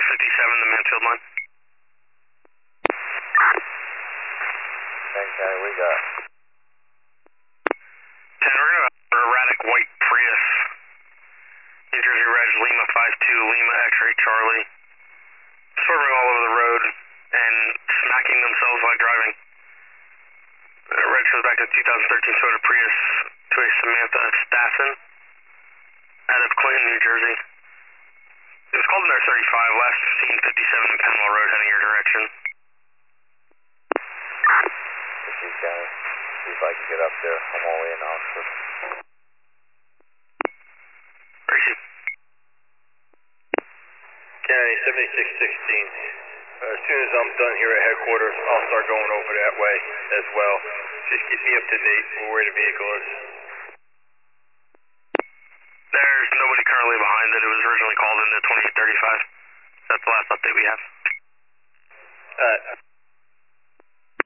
the Mansfield line. Thanks, County, we got 10, we're going to have an erratic white Prius, New Jersey Reg Lima 52, Lima X-Ray Charlie, swerving all over the road and smacking themselves while driving. Reg goes back to 2013 Toyota Prius to a Samantha Stassen out of Clinton, New Jersey. It was called in their 35, last seen 57 in Panama Road heading your direction. Chief County. See if I can get up there. I'm all in Oxford. Appreciate it. County 7616. As soon as I'm done here at headquarters, I'll start going over that way as well. Just keep me up to date with where the vehicle is. There's nobody currently behind it. It was originally called into 2835. That's the last update we have. Alright.